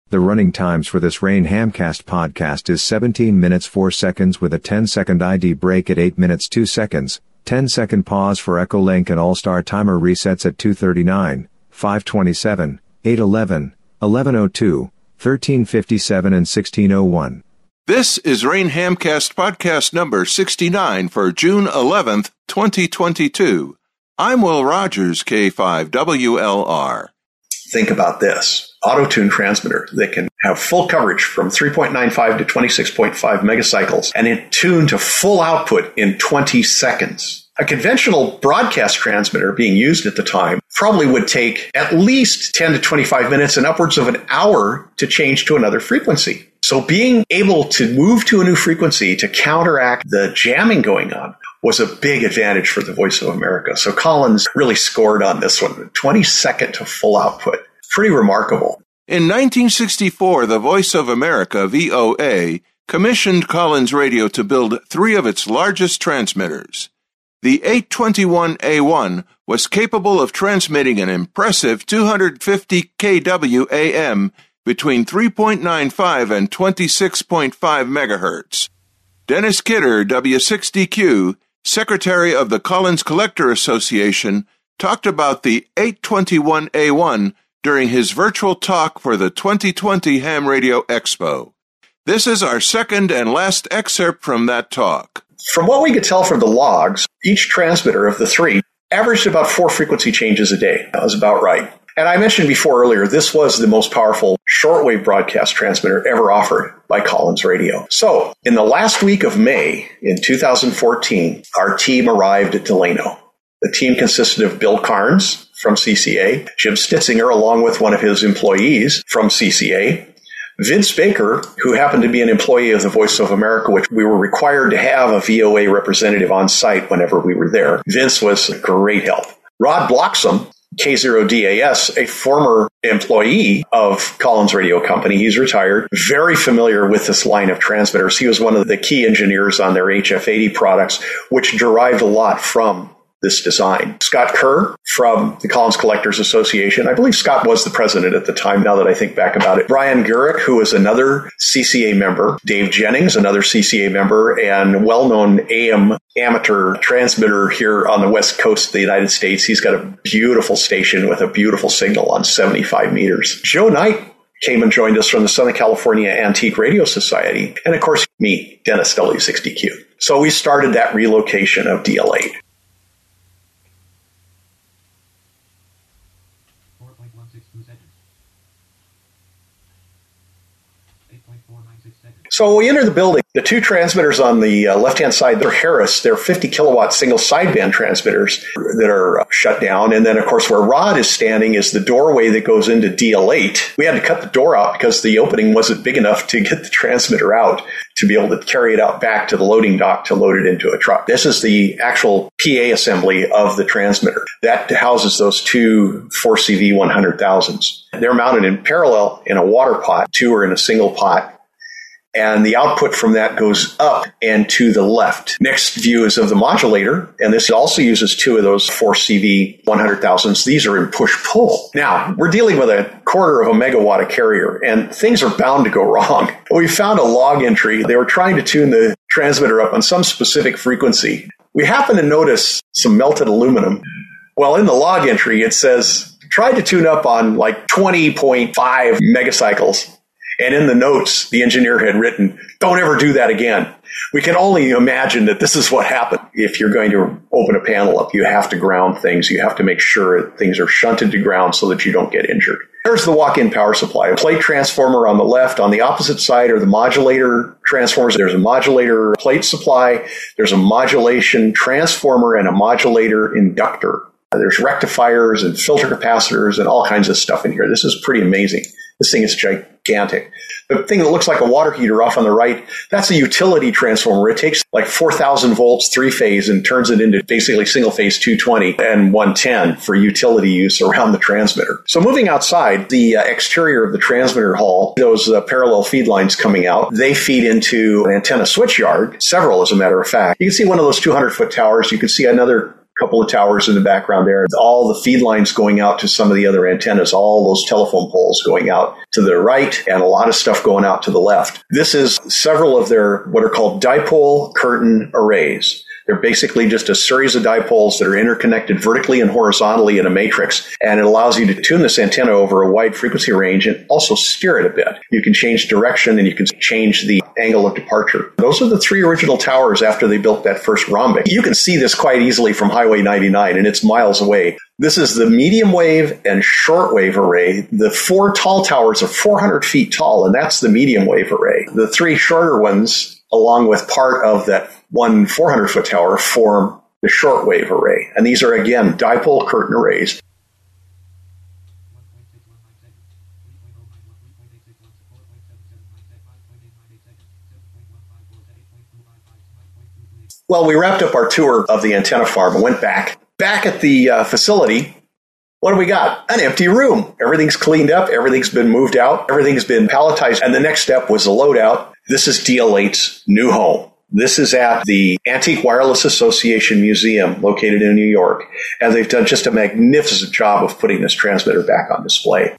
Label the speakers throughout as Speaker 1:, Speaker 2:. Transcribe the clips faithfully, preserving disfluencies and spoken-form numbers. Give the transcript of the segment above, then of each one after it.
Speaker 1: The running times for this Rain Hamcast podcast is seventeen minutes four seconds with a ten second I D break at eight minutes two seconds, ten second pause for Echolink and All-Star timer resets at two thirty-nine, five twenty-seven, eight eleven, eleven oh two, thirteen fifty-seven and sixteen oh one.
Speaker 2: This is Rain Hamcast podcast number sixty-nine for June eleventh, twenty twenty-two. I'm Will Rogers, K five W L R.
Speaker 3: Think about this. Auto-tune transmitter that can have full coverage from three point nine five to twenty-six point five megacycles and it tune to full output in twenty seconds. A conventional broadcast transmitter being used at the time probably would take at least ten to twenty-five minutes and upwards of an hour to change to another frequency. So being able to move to a new frequency to counteract the jamming going on was a big advantage for the Voice of America. So Collins really scored on this one. twenty second to full output. Pretty remarkable.
Speaker 2: In nineteen sixty-four, the Voice of America, V O A, commissioned Collins Radio to build three of its largest transmitters. The eight twenty-one A one was capable of transmitting an impressive two hundred fifty kilowatts A M between three point nine five and twenty-six point five megahertz. Dennis Kidder, W six D Q, Secretary of the Collins Collector Association, talked about the eight twenty-one A one during his virtual talk for the twenty twenty Ham Radio Expo. This is our second and last excerpt from that talk.
Speaker 3: From what we could tell from the logs, each transmitter of the three averaged about four frequency changes a day. That was about right. And I mentioned before earlier, this was the most powerful shortwave broadcast transmitter ever offered by Collins Radio. So, in the last week of May in two thousand fourteen, our team arrived at Delano. The team consisted of Bill Carnes from C C A, Jim Stitzinger along with one of his employees from C C A, Vince Baker, who happened to be an employee of the Voice of America, which we were required to have a V O A representative on site whenever we were there. Vince was a great help. Rod Bloxham, K zero D A S, a former employee of Collins Radio Company. He's retired, very familiar with this line of transmitters. He was one of the key engineers on their H F eighty products, which derived a lot from this design. Scott Kerr from the Collins Collectors Association. I believe Scott was the president at the time, now that I think back about it. Brian Gurick, who is another C C A member. Dave Jennings, another C C A member and well-known A M amateur transmitter here on the west coast of the United States. He's got a beautiful station with a beautiful signal on seventy-five meters. Joe Knight came and joined us from the Southern California Antique Radio Society. And of course, me, Dennis, W six D Q. So we started that relocation of D L eight. So we enter the building. The two transmitters on the uh, left-hand side, they're Harris. They're fifty kilowatt single sideband transmitters that are uh, shut down. And then, of course, where Rod is standing is the doorway that goes into D L eight. We had to cut the door out because the opening wasn't big enough to get the transmitter out to be able to carry it out back to the loading dock to load it into a truck. This is the actual P A assembly of the transmitter. That houses those two four C V one hundred thousands. They're mounted in parallel in a water pot. Two are in a single pot. And the output from that goes up and to the left. Next view is of the modulator, and this also uses two of those four C V one hundred thousands. These are in push-pull. Now, we're dealing with a quarter of a megawatt of carrier, and things are bound to go wrong. We found a log entry. They were trying to tune the transmitter up on some specific frequency. We happened to notice some melted aluminum. Well, in the log entry, it says, try to tune up on like twenty point five megacycles. And in the notes, the engineer had written, don't ever do that again. We can only imagine that this is what happened. If you're going to open a panel up, you have to ground things. You have to make sure that things are shunted to ground so that you don't get injured. There's the walk-in power supply. A plate transformer on the left. On the opposite side are the modulator transformers. There's a modulator plate supply. There's a modulation transformer and a modulator inductor. There's rectifiers and filter capacitors and all kinds of stuff in here. This is pretty amazing. This thing is gigantic. The thing that looks like a water heater off on the right, that's a utility transformer. It takes like four thousand volts, three-phase, and turns it into basically single-phase two twenty and one ten for utility use around the transmitter. So moving outside, the uh, exterior of the transmitter hall, those uh, parallel feed lines coming out, they feed into an antenna switch yard, several as a matter of fact. You can see one of those two hundred foot towers. You can see another couple of towers in the background there. All the feed lines going out to some of the other antennas, all those telephone poles going out to the right, and a lot of stuff going out to the left. This is several of their what are called dipole curtain arrays. They're basically just a series of dipoles that are interconnected vertically and horizontally in a matrix, and it allows you to tune this antenna over a wide frequency range and also steer it a bit. You can change direction and you can change the angle of departure. Those are the three original towers after they built that first rhombic. You can see this quite easily from Highway ninety-nine, and it's miles away. This is the medium wave and short wave array. The four tall towers are four hundred feet tall, and that's the medium wave array. The three shorter ones, along with part of that one four hundred foot tower, form the shortwave array. And these are, again, dipole curtain arrays. Well, we wrapped up our tour of the antenna farm and went back. Back at the uh, facility, what do we got? An empty room. Everything's cleaned up. Everything's been moved out. Everything's been palletized. And the next step was the load out. This is D L eight's new home. This is at the Antique Wireless Association Museum located in New York. And they've done just a magnificent job of putting this transmitter back on display.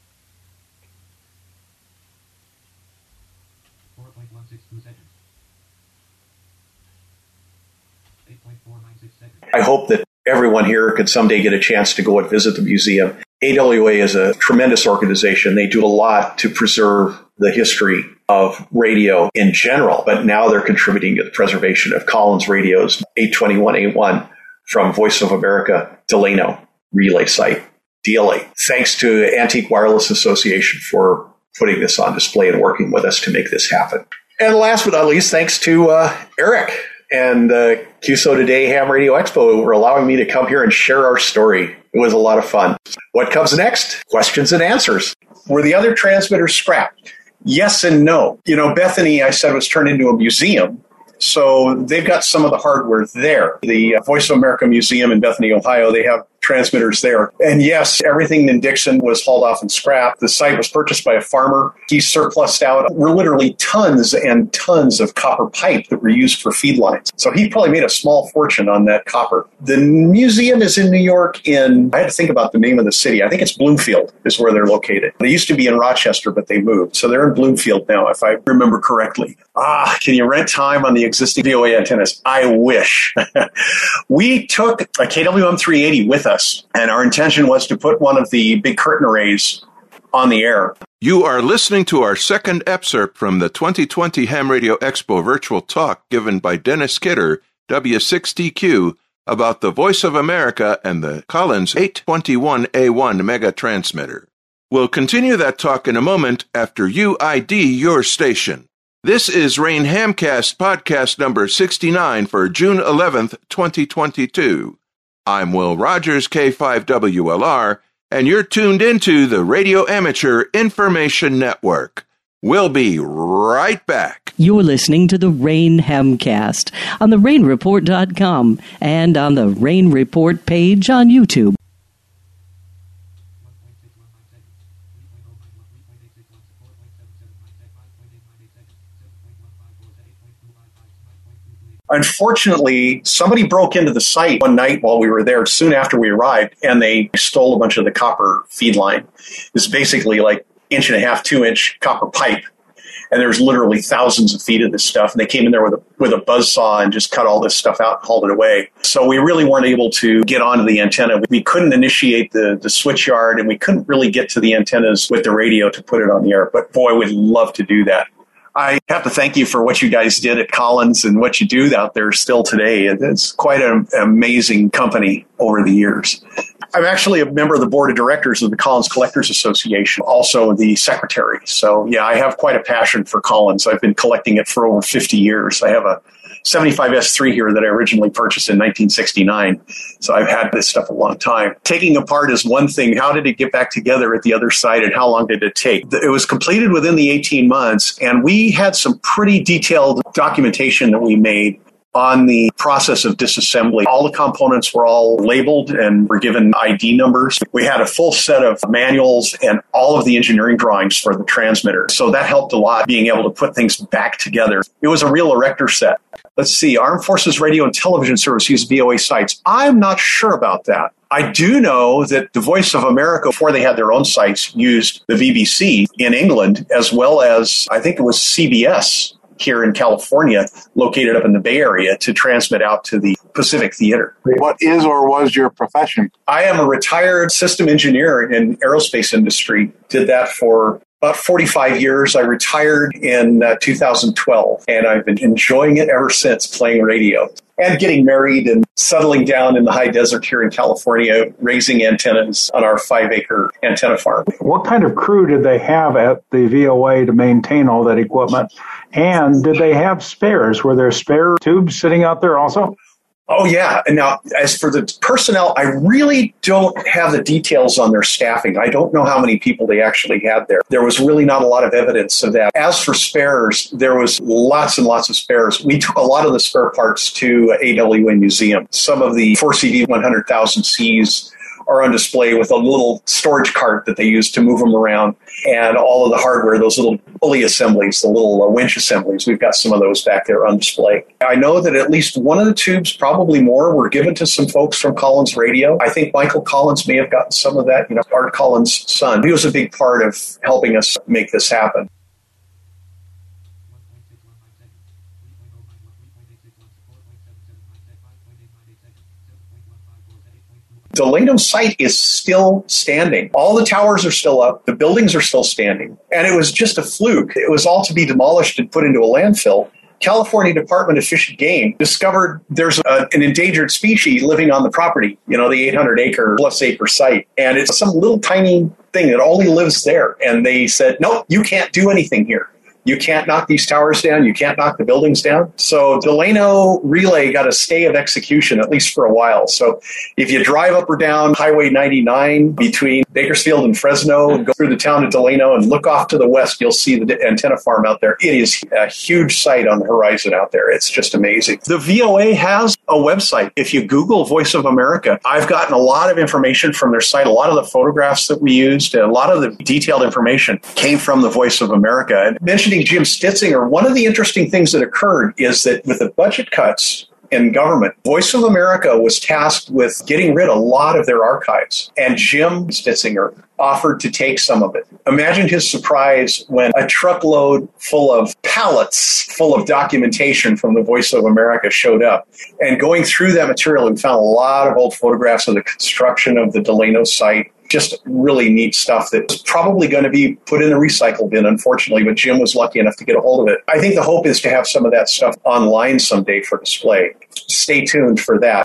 Speaker 3: I hope that everyone here could someday get a chance to go and visit the museum. A W A is a tremendous organization. They do a lot to preserve the history of radio in general, but now they're contributing to the preservation of Collins Radio's eight twenty-one A one from Voice of America Delano relay site, D L eight. Thanks to Antique Wireless Association for putting this on display and working with us to make this happen. And last but not least, thanks to uh, Eric and uh, Q S O Today Ham Radio Expo for allowing me to come here and share our story. It was a lot of fun. What comes next? Questions and answers. Were the other transmitters scrapped? Yes and no. You know, Bethany, I said, was turned into a museum. So they've got some of the hardware there. The Voice of America Museum in Bethany, Ohio, they have transmitters there. And yes, everything in Dixon was hauled off and scrapped. The site was purchased by a farmer. He surplused out were literally tons and tons of copper pipe that were used for feed lines. So he probably made a small fortune on that copper. The museum is in New York in, I had to think about the name of the city. I think it's Bloomfield is where they're located. They used to be in Rochester, but they moved. So they're in Bloomfield now, if I remember correctly. Ah, can you rent time on the existing V O A antennas? I wish. We took a K W M three eighty with us, and our intention was to put one of the big curtain arrays on the air.
Speaker 2: You are listening to our second excerpt from the twenty twenty Ham Radio Expo virtual talk given by Dennis Kidder, W six T Q, about the Voice of America and the Collins eight twenty-one A one mega transmitter. We'll continue that talk in a moment after you I D your station. This is Rain Hamcast podcast number sixty-nine for June eleventh, twenty twenty-two. I'm Will Rogers, K five W L R, and you're tuned into the Radio Amateur Information Network. We'll be right back.
Speaker 4: You're listening to the Rain Hamcast on the rain report dot com and on the Rain Report page on YouTube.
Speaker 3: Unfortunately, somebody broke into the site one night while we were there, soon after we arrived, and they stole a bunch of the copper feed line. It's basically like inch and a half, two inch copper pipe. And there's literally thousands of feet of this stuff. And they came in there with a with a buzzsaw and just cut all this stuff out and hauled it away. So we really weren't able to get onto the antenna. We couldn't initiate the, the switch yard, and we couldn't really get to the antennas with the radio to put it on the air. But boy, we'd love to do that. I have to thank you for what you guys did at Collins and what you do out there still today. It's quite an amazing company over the years. I'm actually a member of the board of directors of the Collins Collectors Association, also the secretary. So, yeah, I have quite a passion for Collins. I've been collecting it for over fifty years. I have a seventy-five S three here that I originally purchased in nineteen sixty-nine. So I've had this stuff a long time. Taking apart is one thing. How did it get back together at the other side, and how long did it take? It was completed within the eighteen months, and we had some pretty detailed documentation that we made on the process of disassembly. All the components were all labeled and were given I D numbers. We had a full set of manuals and all of the engineering drawings for the transmitter. So that helped a lot, being able to put things back together. It was a real erector set. Let's see, Armed Forces Radio and Television Service used V O A sites. I'm not sure about that. I do know that the Voice of America, before they had their own sites, used the V B C in England, as well as, I think it was C B S here in California, located up in the Bay Area, to transmit out to the Pacific Theater.
Speaker 5: What is or was your profession?
Speaker 3: I am a retired system engineer in aerospace industry. Did that for about forty-five years. I retired in uh, two thousand twelve, and I've been enjoying it ever since, playing radio and getting married and settling down in the high desert here in California, raising antennas on our five-acre antenna farm.
Speaker 5: What kind of crew did they have at the V O A to maintain all that equipment? And did they have spares? Were there spare tubes sitting out there also?
Speaker 3: Oh, yeah. And now, as for the personnel, I really don't have the details on their staffing. I don't know how many people they actually had there. There was really not a lot of evidence of that. As for spares, there was lots and lots of spares. We took a lot of the spare parts to A W A Museum. Some of the four C D one hundred thousand Cs are on display with a little storage cart that they use to move them around, and all of the hardware, those little pulley assemblies, the little uh, winch assemblies. We've got some of those back there on display. I know that at least one of the tubes, probably more, were given to some folks from Collins Radio. I think Michael Collins may have gotten some of that, you know, Art Collins' son. He was a big part of helping us make this happen. Delano site is still standing. All the towers are still up. The buildings are still standing. And it was just a fluke. It was all to be demolished and put into a landfill. California Department of Fish and Game discovered there's a, an endangered species living on the property, you know, the eight hundred acre plus acre site. And it's some little tiny thing that only lives there. And they said, nope, you can't do anything here. You can't knock these towers down. You can't knock the buildings down. So Delano Relay got a stay of execution, at least for a while. So if you drive up or down Highway ninety-nine between Bakersfield and Fresno and go through the town of Delano and look off to the west, you'll see the antenna farm out there. It is a huge site on the horizon out there. It's just amazing. The V O A has a website. If you Google Voice of America, I've gotten a lot of information from their site. A lot of the photographs that we used, a lot of the detailed information came from the Voice of America. And mentioning Jim Stitzinger, one of the interesting things that occurred is that with the budget cuts in government, Voice of America was tasked with getting rid of a lot of their archives. And Jim Stitzinger offered to take some of it. Imagine his surprise when a truckload full of pallets full of documentation from the Voice of America showed up. And going through that material, we found a lot of old photographs of the construction of the Delano site. Just really neat stuff that was probably going to be put in a recycle bin, unfortunately, but Jim was lucky enough to get a hold of it. I think the hope is to have some of that stuff online someday for display. Stay tuned for that.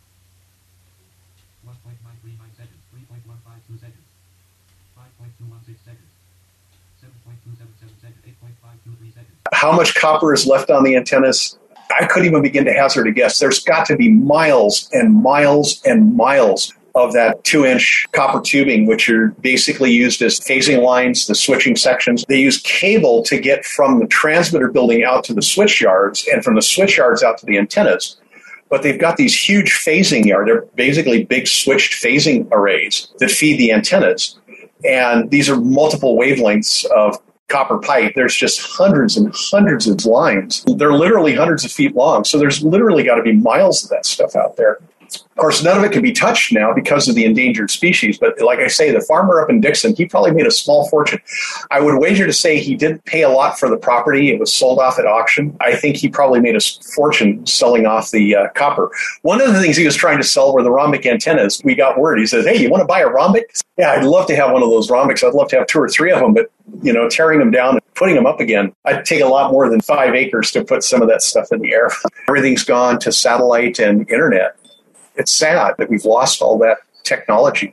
Speaker 6: one point nine three nine seconds, three point one five two seconds, five point two one six seconds, seven point two seven seven seconds, eight point five two three seconds.
Speaker 3: How much copper is left on the antennas? I couldn't even begin to hazard a guess. There's got to be miles and miles and miles of that two-inch copper tubing, which are basically used as phasing lines, the switching sections. They use cable to get from the transmitter building out to the switch yards and from the switch yards out to the antennas. But they've got these huge phasing yards. They're basically big switched phasing arrays that feed the antennas. And these are multiple wavelengths of copper pipe. There's just hundreds and hundreds of lines. They're literally hundreds of feet long. So there's literally got to be miles of that stuff out there. Of course, none of it can be touched now because of the endangered species. But like I say, the farmer up in Dixon, he probably made a small fortune. I would wager to say he didn't pay a lot for the property. It was sold off at auction. I think he probably made a fortune selling off the uh, copper. One of the things he was trying to sell were the rhombic antennas. We got word. He says, hey, you want to buy a rhombic? Yeah, I'd love to have one of those rhombics. I'd love to have two or three of them. But, you know, tearing them down and putting them up again, I'd take a lot more than five acres to put some of that stuff in the air. Everything's gone to satellite and internet. It's sad that we've lost all that technology.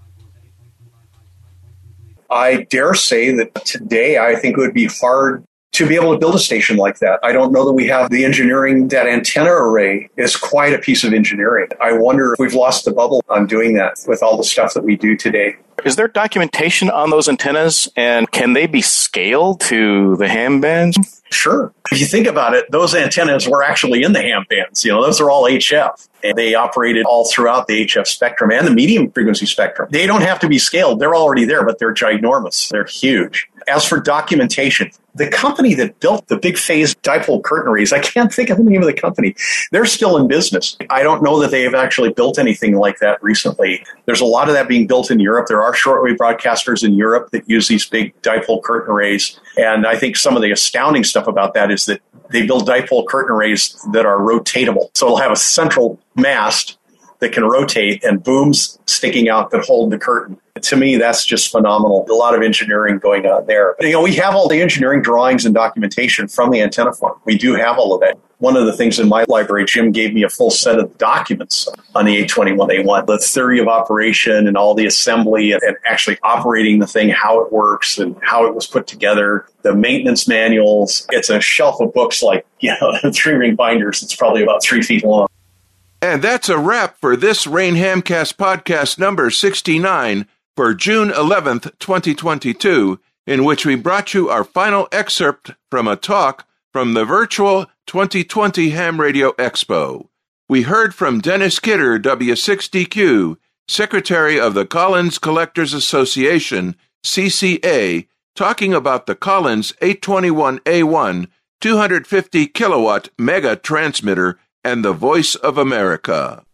Speaker 3: I dare say that today I think it would be hard to be able to build a station like that. I don't know that we have the engineering. That antenna array is quite a piece of engineering. I wonder if we've lost the bubble on doing that with all the stuff that we do today.
Speaker 7: Is there documentation on those antennas, and can they be scaled to the ham bands?
Speaker 3: Sure. If you think about it, those antennas were actually in the ham bands. You know, those are all H F. And they operated all throughout the H F spectrum and the medium frequency spectrum. They don't have to be scaled. They're already there, but they're ginormous. They're huge. As for documentation, the company that built the big phase dipole curtain arrays, I can't think of the name of the company. They're still in business. I don't know that they have actually built anything like that recently. There's a lot of that being built in Europe. There are shortwave broadcasters in Europe that use these big dipole curtain arrays. And I think some of the astounding stuff about that is that they build dipole curtain arrays that are rotatable. So it'll have a central mast that can rotate and booms sticking out that hold the curtain. To me, that's just phenomenal. A lot of engineering going on there. But, you know, we have all the engineering drawings and documentation from the antenna farm. We do have all of that. One of the things in my library, Jim gave me a full set of documents on the eight twenty-one A one, the theory of operation and all the assembly and, and actually operating the thing, how it works and how it was put together, the maintenance manuals. It's a shelf of books like, you know, three-ring binders. It's probably about three feet long.
Speaker 2: And that's a wrap for this Rain Hamcast podcast number sixty-nine for June eleventh, twenty twenty-two, in which we brought you our final excerpt from a talk from the virtual twenty twenty Ham Radio Expo. We heard from Dennis Kidder, W six D Q, Secretary of the Collins Collectors Association, C C A, talking about the Collins eight twenty-one A one two hundred fifty kilowatt mega transmitter and the Voice of America.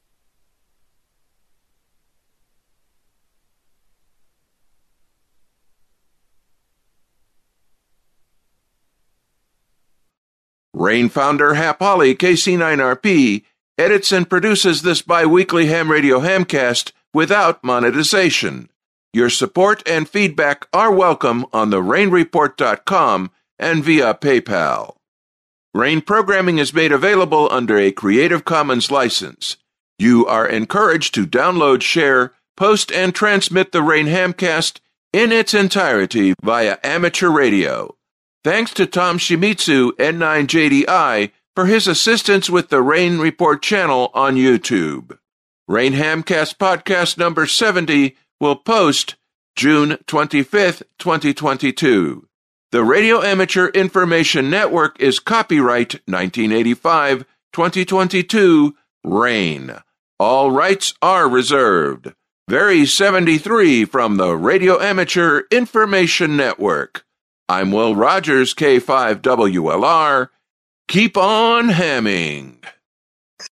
Speaker 2: Rain founder Hap Holly, K C nine R P, edits and produces this bi-weekly Ham Radio Hamcast without monetization. Your support and feedback are welcome on the rain report dot com and via PayPal. Rain programming is made available under a Creative Commons license. You are encouraged to download, share, post, and transmit the Rain Hamcast in its entirety via amateur radio. Thanks to Tom Shimizu, N nine J D I, for his assistance with the Rain Report channel on YouTube. Rain Hamcast podcast number seventy will post June twenty-fifth, twenty twenty-two. The Radio Amateur Information Network is copyright nineteen eighty-five twenty twenty-two Rain. All rights are reserved. Very seventy-three from the Radio Amateur Information Network. I'm Will Rogers, K five W L R. Keep on hamming.